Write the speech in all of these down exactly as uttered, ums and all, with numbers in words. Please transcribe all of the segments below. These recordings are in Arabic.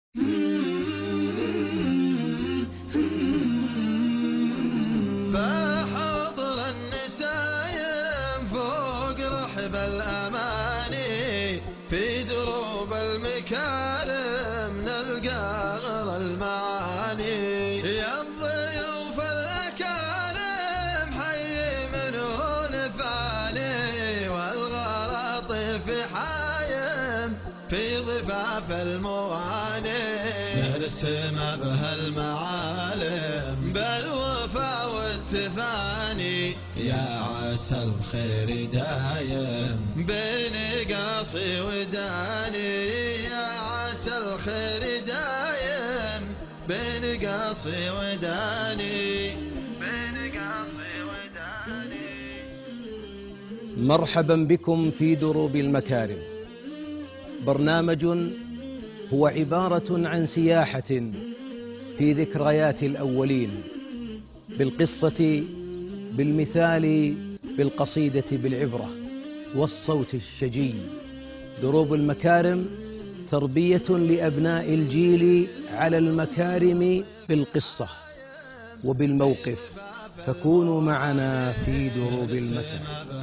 فحضر النسايم فوق رحب الأماني، في دروب المكارم نلقى غر المعاني. يا الضيوف الأكارم حي منه نفاني، والغلط في حايم في ضفاف المواني. نرسم بها المعالم بالوفا والتفاني، يا عسى الخير دايم بين قاصي وداني. يا عسى الخير دايم بين قاصي وداني، بين قاصي وداني. مرحبا بكم في دروب المكارم، برنامج هو عبارة عن سياحة في ذكريات الأولين، بالقصة، بالمثال، بالقصيدة، بالعبرة والصوت الشجي. دروب المكارم تربية لأبناء الجيل على المكارم بالقصة وبالموقف، فكونوا معنا في دروب المكارم.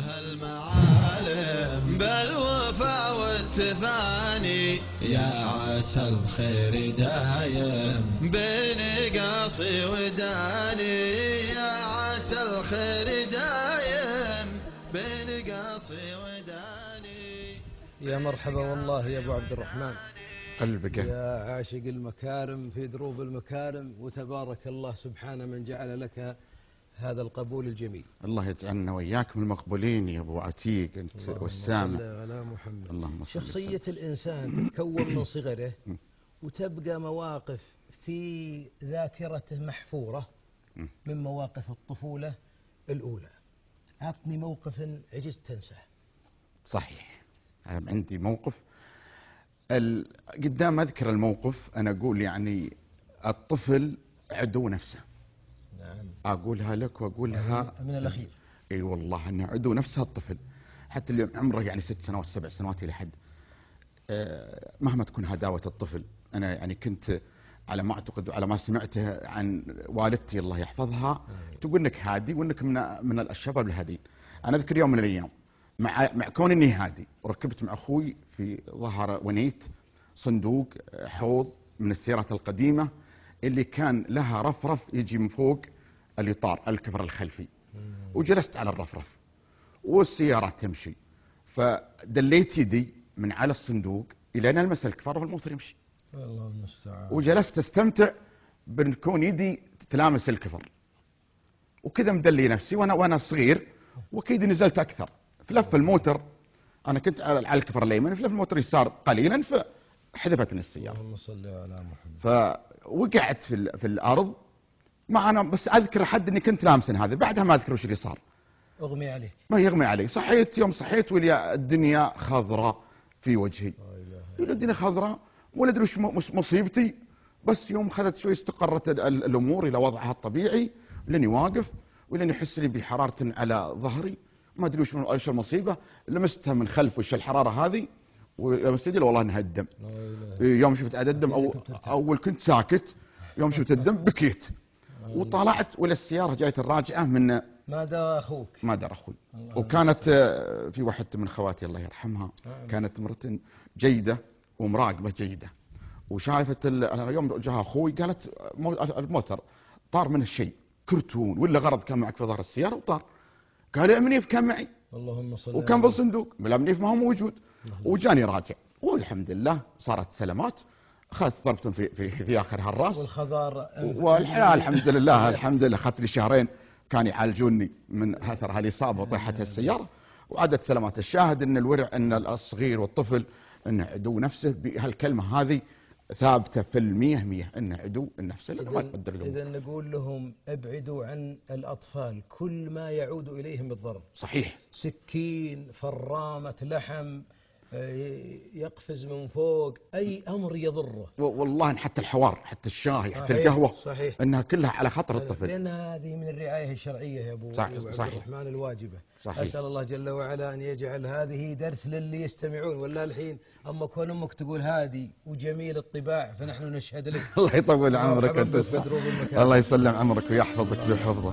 بالوفا والتفاني، يا عسى الخير دايم بين قاصي وداني. يا عسى الخير دايم بين قاصي وداني. يا مرحبا والله يا أبو عبد الرحمن، قلبك يا عاشق المكارم في دروب المكارم، وتبارك الله سبحانه من جعل لك هذا القبول الجميل. الله يجعلنا وإياك من المقبولين يا أبو عتيق أنت والسامع. على محمد. اللهم صل. شخصية الإنسان تتكون من صغره وتبقى مواقف في ذاكرته محفورة من مواقف الطفولة الأولى. أعطني موقف عجزت تنساه. صحيح، عندي موقف ال... قدام أذكر الموقف أنا أقول يعني الطفل عدو نفسه. نعم. أقولها لك وأقولها من الأخير. اي والله انه عدو نفسه الطفل، حتى اللي عمره يعني ست سنوات سبع سنوات الى حد أه مهما تكون هداوه الطفل. انا يعني كنت على ما اعتقد وعلى ما سمعته عن والدتي الله يحفظها تقول انك هادي وانك من من الشباب الهادين. انا اذكر يوم من الايام مع مع كون اني هادي وركبت مع اخوي في ظهر ونيت صندوق حوض من السيارات القديمه اللي كان لها رفرف يجي من فوق الاطار الكفر الخلفي، وجلست على الرفرف والسيارات تمشي، فدليت يدي من على الصندوق الى ان المس الكفر والموتور يمشي. الله المستعان. وجلست استمتع بكون يدي تلامس الكفر، وكذا مدلي نفسي وانا وانا صغير، واكيد نزلت اكثر في لف الموتر. انا كنت على الكفر الايمن، في لف الموتر يسار قليلا فحذفتني السياره. اللهم صل على محمد. فوقعت في في الارض. ما أنا بس أذكر حد إني كنت لامسن هذا، بعدها ما أذكر وش اللي صار. أغمي عليك. ما يغمي علي. صحيت يوم صحيت ولي الدنيا خضراء في وجهي. ولي الدنيا خضراء ولا أدري وش مصيبتي. بس يوم خذت شوي استقرت الأمور إلى وضعها الطبيعي، لاني واقف ولاني أحس لي بحرارة على ظهري، ما أدري وش وش المصيبة. لمستها من خلف وش الحرارة هذه، ولمست يدي والله انها الدم. يوم شفت عدد الدم أو أول كنت ساكت، يوم شفت الدم بكيت. وطلعت ولا السيارة جايت الراجعة من ما دار أخوك. ما دار أخوي. وكانت في واحدة من خواتي الله يرحمها كانت مرة جيدة ومراقبة جيدة، وشايفت أنا يوم جاها أخوي قالت الموتر طار من الشيء كرتون ولا غرض كان معك في ظهر السيارة وطار. قال يا منيف كان معي. اللهم صل. وكان بالصندوق بلا منيف ما هو موجود. وجاني راجع والحمد لله صارت سلامات. أخذت ضربة في في في آخرها الرأس والخضار والحياة الحمد لله الحمد لله. أخذت لي شهرين كان يعالجوني من أثر هالإصابة وطيحة السيارة، وعدت سلامات. الشاهد أن الورع أن الصغير والطفل أن عدو نفسه، بهالكلمة هذه ثابتة في المية مية أن عدو النفس. إذا نقول لهم ابعدوا عن الأطفال كل ما يعود إليهم بالضرب. صحيح. سكين، فرامة لحم، يقفز من فوق، أي أمر يضره. والله حتى الحوار، حتى الشاي، حتى صحيح القهوة، صحيح، أنها كلها على خطر الطفل، لأن هذه من الرعاية الشرعية يا أبو صحيح عبد صحيح الرحمن الواجبة. صحيح. أسأل الله جل وعلا أن يجعل هذه درس للي يستمعون. ولا الحين أما كون أمك تقول هادي وجميل الطباع فنحن نشهد لك. الله يطول عمرك أنت، الله يسلم عمرك ويحفظك بحفظه.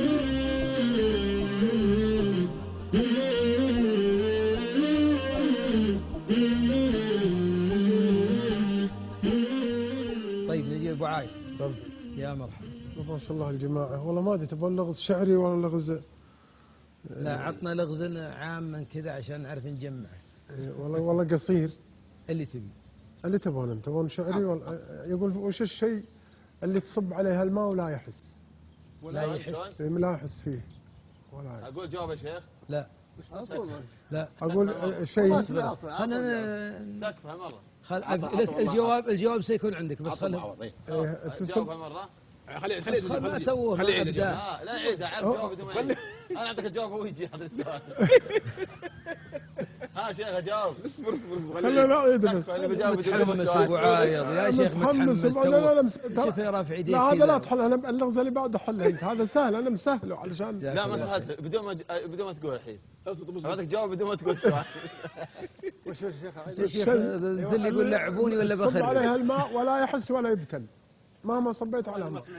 طيب نجي أبو عايد. يا مرحبا. ما شاء الله الجماعة، والله ما أدري تبغى لغز شعري ولا لغز؟ لا عطنا لغز عاما كذا عشان نعرف نجمعه. والله والله قصير. اللي تبي. اللي تبغون انت، تبغون شعري ولا؟ يقول وش الشيء اللي تصب عليه الماء ولا يحس؟ ولا يحس؟ لا يحس فيه ولا يحس. أقول جواب يا شيخ؟ لا. لا. أقول شيء. خلنا سقفها مرة. خل الجواب الجواب سيكون عندك بس خلنا. جاوبها مرة. خليه خليه خليه توه خليه لا لا عيد عارف جواب بدون ما يعيد. انا اعطيك الجواب هو يجي هذا السؤال. ها شيخ جاوب. اصبر اصبر خليه لا عيد بس. انا بجاوب بدون ما ابو عايض يا شيخ متحمس. لا لا لا شوف رافع يديك. لا هذا لا تحل، انا اللغز اللي بعده حله انت، هذا سهل انا مسهله علشان. لا ما سهل بدون ما بدون ما تقول الحين. اعطيك جواب بدون ما تقول السؤال. وش يا شيخ؟ الشيخ اللي يقول لعبوني ولا بخرب؟ صب عليها الماء ولا يحس ولا يبتل. مهما صبيت على الماء.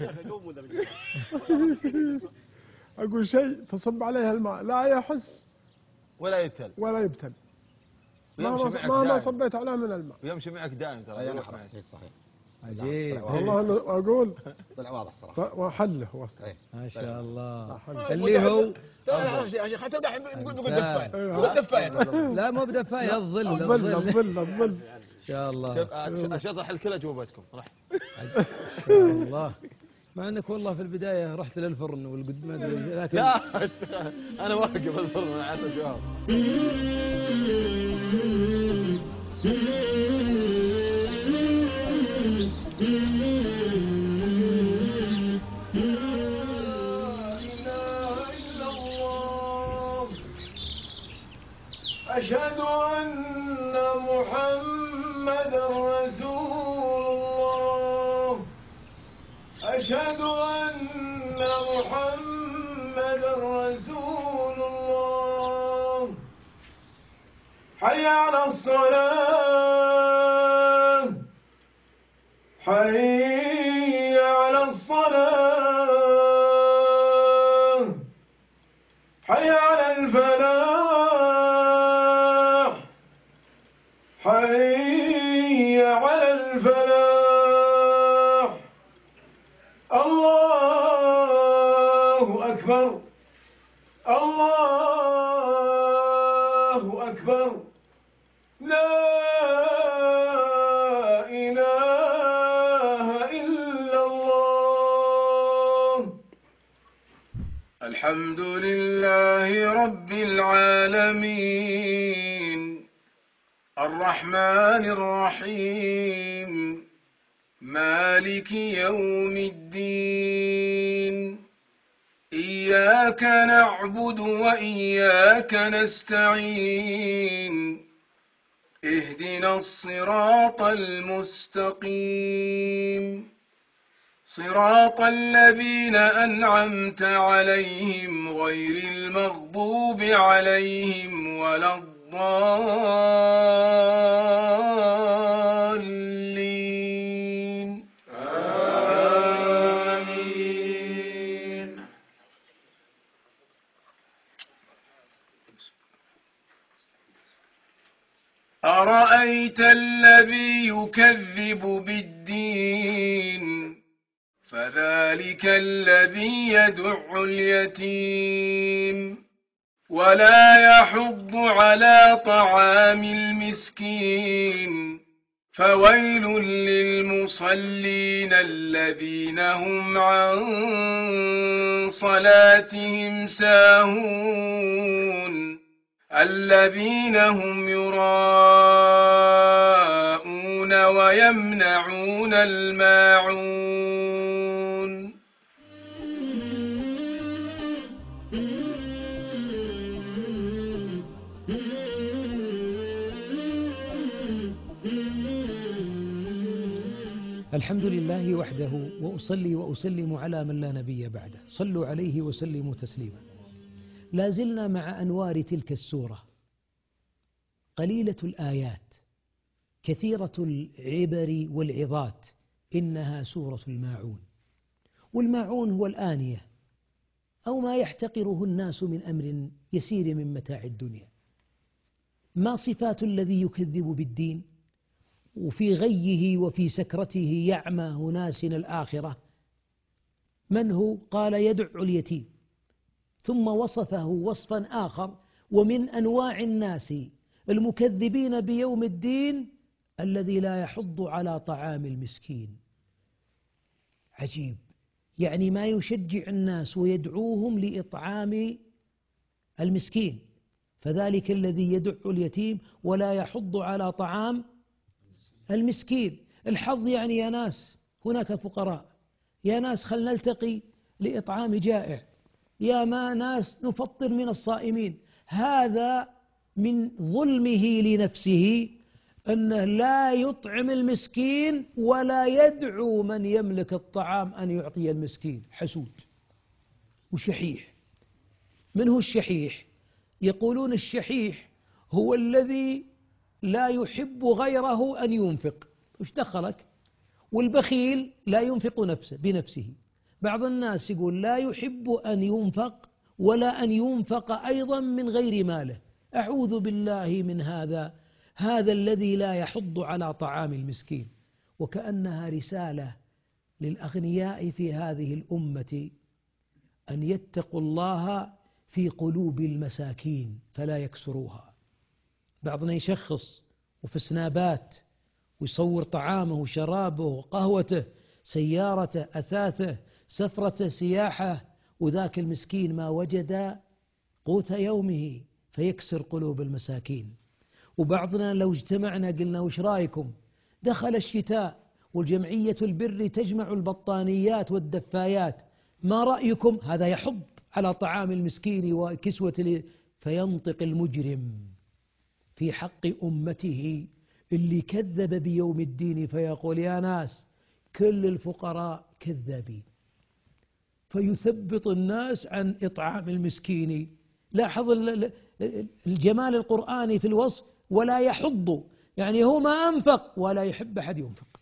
أقول شيء تصب عليها الماء لا يحس ولا يبتل ولا يبتل. مهما مهما صبيت عليه من الماء. ويمشي معك دائم ترى. أنا عرفت صحيح. عجيب. والله أقول. طلع واضح صراحة. وحله وصل. ما شاء الله. اللي هو. يا شيخ حتى دحين بنقول بنقول دفاية. بنقول دفاية. لا مو بدفاية، الظل الظل الظل الظل. إن شاء الله. شوف أشطح الكل أجوبتكم راح. إن شاء الله. مع انك والله في البدايه رحت للفرن والقد ما ادري لكن لا انا واقف الفرن انا عارف الجواب. أشهد أن محمدا رسول الله. أشهد أن محمدا رسول الله. حي على الصلاة، حي على الصلاة، حي على الفلاح، حي على الفلاح. الله أكبر، الله أكبر، لا إله إلا الله. الحمد لله رب العالمين، الرحمن الرحيم، مالك يوم الدين. إياك نعبد وإياك نستعين. اهدنا الصراط المستقيم، صراط الذين أنعمت عليهم غير المغضوب عليهم ولا الضالين. آمين. أرأيت الذي يكذب بالدين فذلك الذي يدع اليتيم ولا يحض على طعام المسكين. فويل للمصلين الذين هم عن صلاتهم ساهون الذين هم يراءون ويمنعون الماعون. الحمد لله وحده وأصلي وأسلم على من لا نبي بعده، صلوا عليه وسلموا تسليما. لا زلنا مع أنوار تلك السورة، قليلة الآيات كثيرة العبر والعظات، إنها سورة الماعون. والماعون هو الآنية أو ما يحتقره الناس من أمر يسير من متاع الدنيا. ما صفات الذي يكذب بالدين وفي غيه وفي سكرته يعمى هناسنا الآخرة؟ من هو؟ قال يدع اليتيم، ثم وصفه وصفا آخر: ومن أنواع الناس المكذبين بيوم الدين الذي لا يحض على طعام المسكين. عجيب، يعني ما يشجع الناس ويدعوهم لإطعام المسكين، فذلك الذي يدع اليتيم ولا يحض على طعام المسكين. الحظ يعني يا ناس هناك فقراء، يا ناس خل نلتقي لإطعام جائع، يا ما ناس نفطر من الصائمين. هذا من ظلمه لنفسه أنه لا يطعم المسكين ولا يدعو من يملك الطعام أن يعطي المسكين. حسود وشحيح. من هو الشحيح؟ يقولون الشحيح هو الذي لا يحب غيره أن ينفق. وش دخلك؟ والبخيل لا ينفق نفسه بنفسه. بعض الناس يقول لا يحب أن ينفق ولا أن ينفق أيضا من غير ماله. أعوذ بالله من هذا، هذا الذي لا يحض على طعام المسكين. وكأنها رسالة للأغنياء في هذه الأمة أن يتقوا الله في قلوب المساكين فلا يكسروها. بعضنا يشخص وفي سنابات ويصور طعامه وشرابه وقهوته، سيارته، أثاثه، سفرته، سياحة، وذاك المسكين ما وجد قوت يومه، فيكسر قلوب المساكين. وبعضنا لو اجتمعنا قلنا وش رايكم؟ دخل الشتاء والجمعية البر تجمع البطانيات والدفايات، ما رأيكم؟ هذا يحض على طعام المسكين وكسوة. فينطق المجرم في حق أمته اللي كذب بيوم الدين فيقول يا ناس كل الفقراء كذابين، فيثبط الناس عن إطعام المسكين. لاحظ الجمال القرآني في الوصف، ولا يحض، يعني هو ما أنفق ولا يحب أحد ينفق.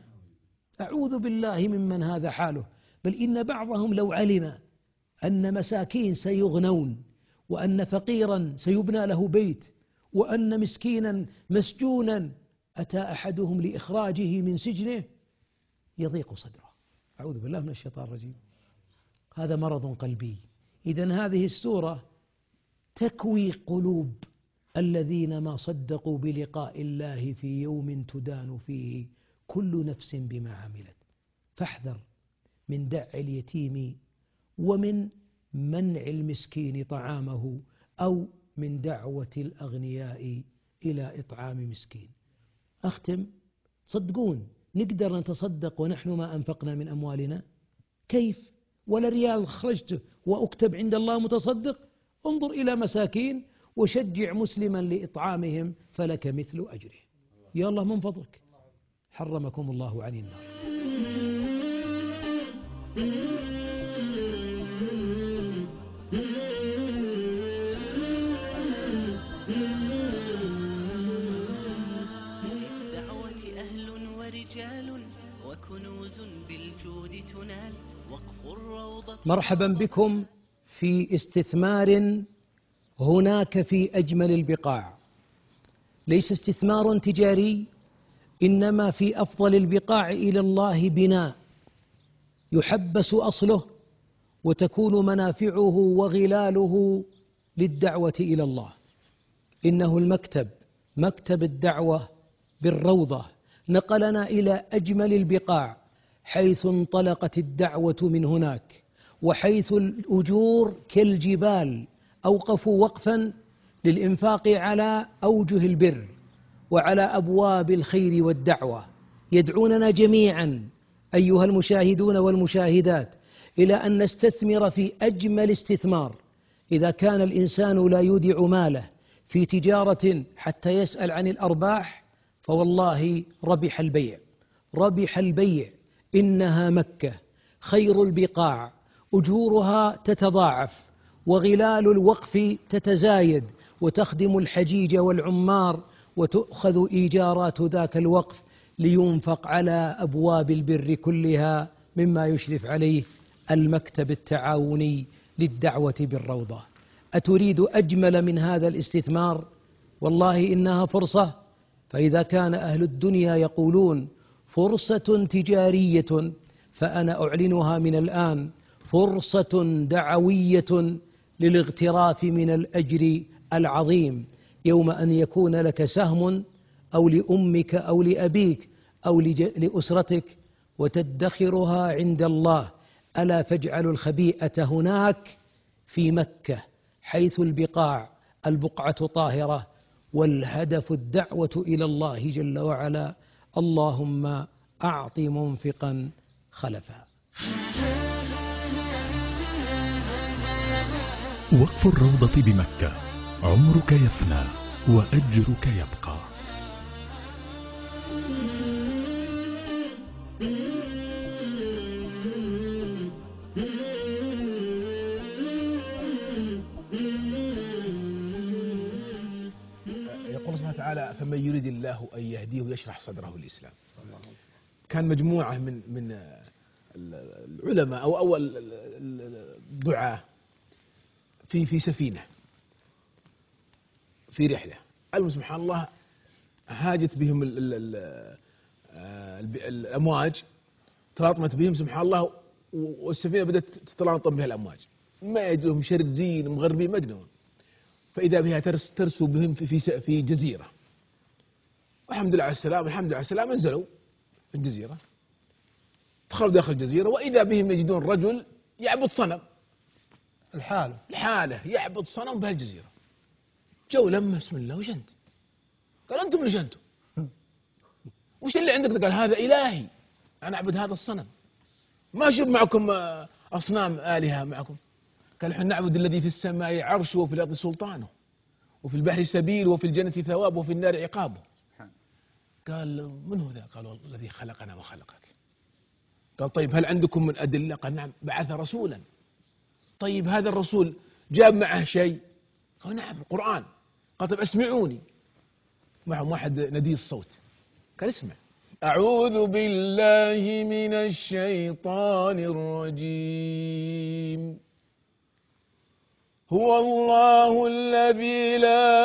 أعوذ بالله ممن هذا حاله. بل إن بعضهم لو علم أن مساكين سيغنون، وأن فقيرا سيبنى له بيت، وأن مسكينا مسجونا أتى أحدهم لإخراجه من سجنه يضيق صدره. أعوذ بالله من الشيطان الرجيم. هذا مرض قلبي. إذن هذه السورة تكوي قلوب الذين ما صدقوا بلقاء الله في يوم تدان فيه كل نفس بما عملت. فاحذر من دع اليتيم ومن منع المسكين طعامه، أو من دعوة الأغنياء إلى إطعام مسكين. أختم، صدقون نقدر نتصدق ونحن ما أنفقنا من أموالنا؟ كيف؟ ولا ريال خرجته وأكتب عند الله متصدق؟ انظر إلى مساكين وشجع مسلما لإطعامهم فلك مثل أجره. يا الله من فضلك، حرمكم الله عن النار. دعوة أهل ورجال وكنوز بالجود تنال وقف الروضة. مرحبا بكم في استثمار هناك في أجمل البقاع. ليس استثمار تجاري، إنما في أفضل البقاع إلى الله بناء يحبس أصله وتكون منافعه وغلاله للدعوة إلى الله. إنه المكتب، مكتب الدعوة بالروضة، نقلنا إلى أجمل البقاع حيث انطلقت الدعوة من هناك، وحيث الأجور كالجبال أوقفوا وقفا للإنفاق على أوجه البر وعلى أبواب الخير والدعوة. يدعوننا جميعا أيها المشاهدون والمشاهدات إلى أن نستثمر في أجمل استثمار. إذا كان الإنسان لا يودع ماله في تجارة حتى يسأل عن الأرباح فوالله ربح البيع. ربح البيع، إنها مكة خير البقاع، أجورها تتضاعف وغلال الوقف تتزايد، وتخدم الحجيج والعمار، وتؤخذ إيجارات ذاك الوقف لينفق على أبواب البر كلها، مما يشرف عليه المكتب التعاوني للدعوة بالروضة. أتريد أجمل من هذا الاستثمار؟ والله إنها فرصة. فإذا كان أهل الدنيا يقولون فرصة تجارية، فأنا أعلنها من الآن، فرصة دعوية للاغتراف من الأجر العظيم، يوم أن يكون لك سهم أو لأمك أو لأبيك أو لأسرتك، وتدخرها عند الله. ألا فاجعلوا الخبيئة هناك في مكة، حيث البقاع البقعة طاهرة، والهدف الدعوة إلى الله جل وعلا. اللهم أعط منفقا خلفا. وقف الروضة بمكة، عمرك يفنى وأجرك يبقى. يقول سبحانه وتعالى: فمن يريد الله أن يهديه يشرح صدره للإسلام. كان مجموعة من من العلماء أو أو الدعاة في في سفينة في رحلة، المهم سبحان الله هاجت بهم ال ال ال الأمواج، تلاطمت بهم سبحان الله، والسفينة بدأت تتلاطم بها الأمواج، ما يدري لهم شرزين مغربين ما يدرون، فإذا بها ترس ترسو بهم في في في جزيرة. والحمد لله على السلام، الحمد لله على السلام، انزلوا في الجزيرة، دخلوا داخل الجزيرة، وإذا بهم يجدون رجل يعبد صنم الحالة الحالة يعبد صنم بهالجزيرة. جو لما بسم الله وش أنت؟ قال أنتم ليش أنتم؟ وش اللي عندك؟ قال هذا إلهي، أنا أعبد هذا الصنم، ما أشوف معكم أصنام آلهة معكم. قال احنا نعبد الذي في السماء عرشه وفي الأرض سلطانه وفي البحر سبيل وفي الجنة ثواب وفي النار عقابه. قال من هو ذا؟ قال الذي خلقنا وخلقك. قال طيب هل عندكم من أدلة؟ قال نعم، بعث رسولا. طيب هذا الرسول جاب معه شيء؟ قال نعم القرآن. قال طيب اسمعوني. معهم واحد ندي الصوت، قال اسمع: أعوذ بالله من الشيطان الرجيم، هو الله الذي لا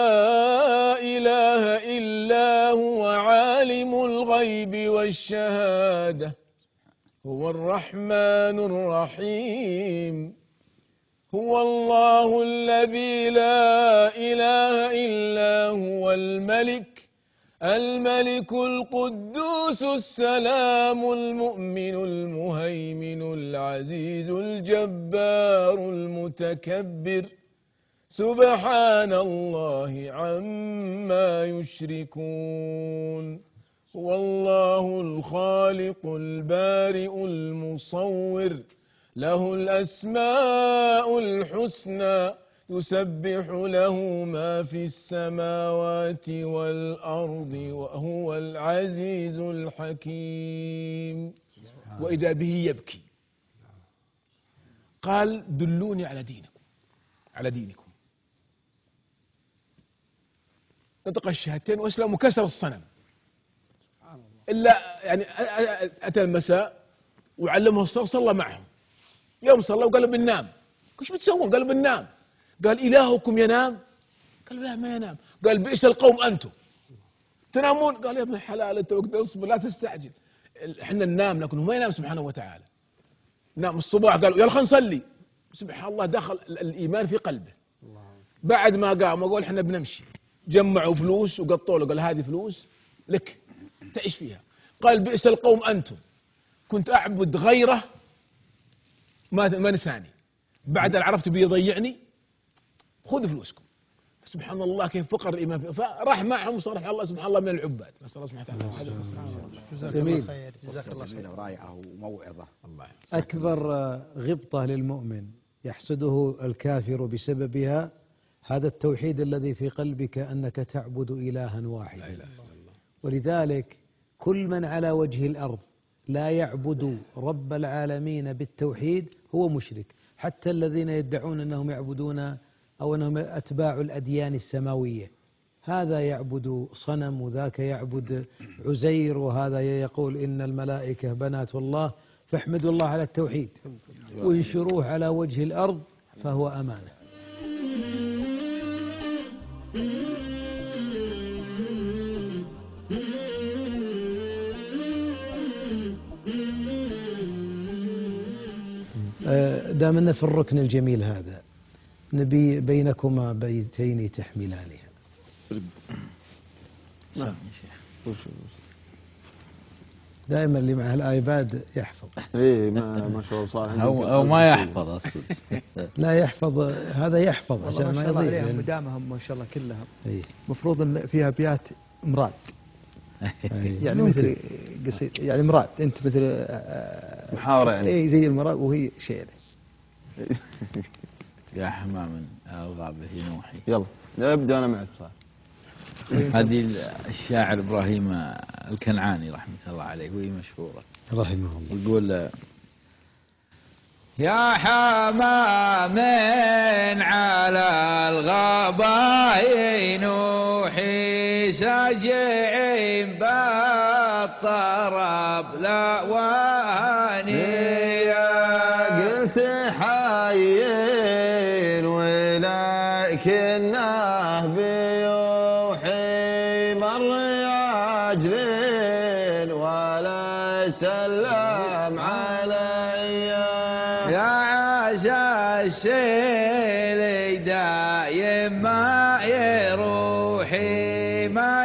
إله إلا هو عالم الغيب والشهادة، هو الرحمن الرحيم، هو الله الذي لا إله إلا هو الملك الملك القدوس السلام المؤمن المهيمن العزيز الجبار المتكبر، سبحان الله عما يشركون، هو الله الخالق البارئ المصور، له الأسماء الحسنى، يسبح له ما في السماوات والأرض وهو العزيز الحكيم. وإذا به يبكي قال دلوني على دينكم على دينكم نطق الشهادتين وأسلم وكسر الصنم. إلا يعني أتى المساء وعلمه الصلاة صلى معهم. يوم صلى وقال بننام. وش بتسوون؟ قال بننام. قال إلهكم ينام؟ قال لا ما ينام. قال بئس القوم أنتم تنامون. قال يا ابن الحلال أنت وقت اصبر لا تستعجل، احنا ننام لكن ما ينام سبحانه وتعالى. نام الصباح قالوا يلا خلينا نصلي. سبحان الله دخل الإيمان في قلبه. بعد ما قام وقال احنا بنمشي، جمعوا فلوس وقطوا له، قال هذه فلوس لك تعيش فيها. قال بئس القوم أنتم، كنت أعبد غيره ما ما نساني، بعد أن عرفت بيضيعني خذ فلوسكم. سبحان الله كيف فقر الإيمان، فراح معهم وصار الله سبحان الله من العباد. نسأل الله سبحانه وتعالى. جميل، جزاك الله خير. ورائعة وموعظة. الله أكبر غبطة للمؤمن يحسده الكافر بسببها هذا التوحيد الذي في قلبك، أنك تعبد إلها واحدا. ولذلك كل من على وجه الأرض لا يعبد رب العالمين بالتوحيد هو مشرك، حتى الذين يدعون أنهم يعبدون أو أنهم أتباع الأديان السماوية، هذا يعبد صنم وذاك يعبد عزير وهذا يقول إن الملائكة بنات الله. فاحمدوا الله على التوحيد وانشروه على وجه الأرض فهو أمانة. دامنا في الركن الجميل هذا، نبي بينكما بيتين تحملانها. نعم. دائما اللي معه الايباد يحفظ. ايه ما ما شاء الله صار او او ما يحفظ اصلا. لا يحفظ، هذا يحفظ عشان ما يضيع. مدامهم ما شاء الله كلهم ايه. مفروض ان فيها ابيات مراد. يعني ممكن. مثل قصيد يعني مراد، انت مثل محاورة يعني. اي زي المراد وهي شعر. يا حمام الغابة ينوحي. يلا ابدا انا معك صح. هذه الشاعر إبراهيم الكنعاني رحمة الله عليه وهي مشهورة رحمه الله، يقول: يا حمام على الغابة ينوحي سجع بالطرب لا واني، قلت حيين ولكنه بيوحي مر عجل ولا سلم علي، يا عسى السيل دايم ما يروحي ما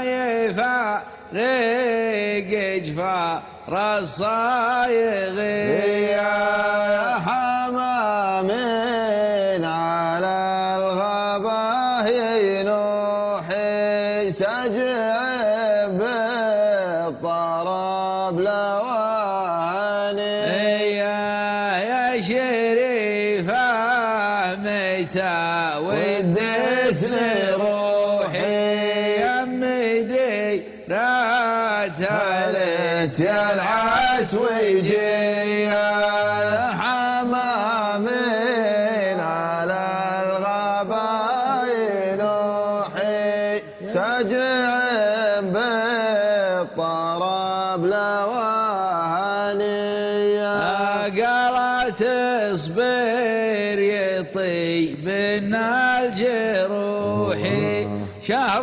يفارق جفار الصايغي، يا حمام على الغابة ينوحي سجع بالطرب لواني، يا شريفة متى ودتني روحي يمدي رات عليك يا العسويجي، يا حمام على الغابة ينوحي سجع بالطرب لواني، قالت اصبر يطيب لنا الجروحي شهر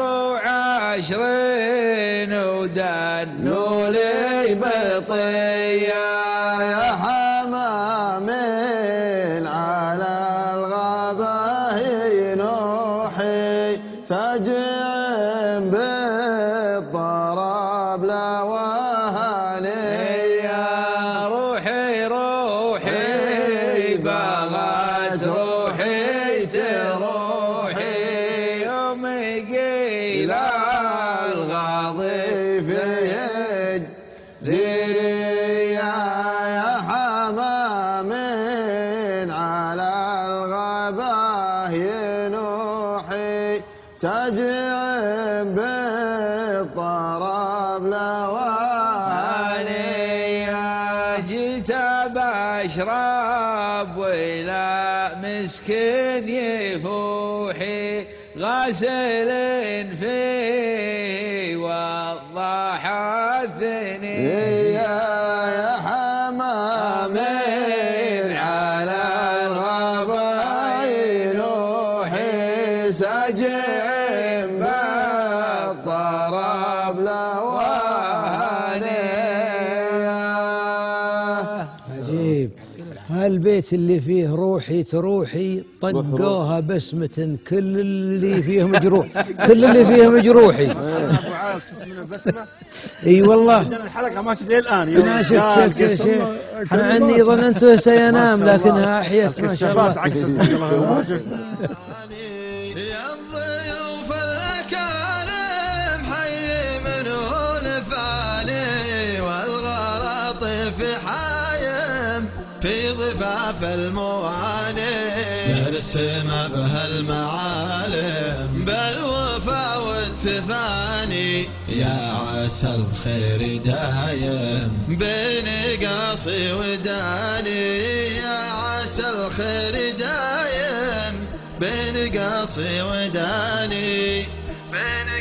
وعشرين ودنوا لي بطية، يا حمام على الغابة ينوحي سجع بالطرب لواني، روحي روحي بغت روحي تروحي يوم قيل الغاضب يجري، يا حمام على الغابة ينوحي سجع بالطرب لواني، جيت بشرب ولا مسكين يفوحي غاسل فيه والضحى الثني، يا حمام على الغابة ينوحي سجع بالطرب لواني. عجيب هالبيت اللي فيه روحي تروحي طقوها بسمة، كل اللي فيه مجروح، كل اللي فيه مجروحي. ابو عاصم من البسمه. اي والله الحلقه ماشيه ليه الان؟ انا شفت شفت يا شيخ، انا عني ظننته سينام لكنها احيت ما شاء الله. يا الضيوف الأكارم حي منه نفاني، والغلط في حايم في ضفاف المواني، نرسم بها المعالم بالوفا والتواني. تفاني يا عسى الخير دايم بين قاصي وداني يا عسى الخير دايم بين قاصي وداني بين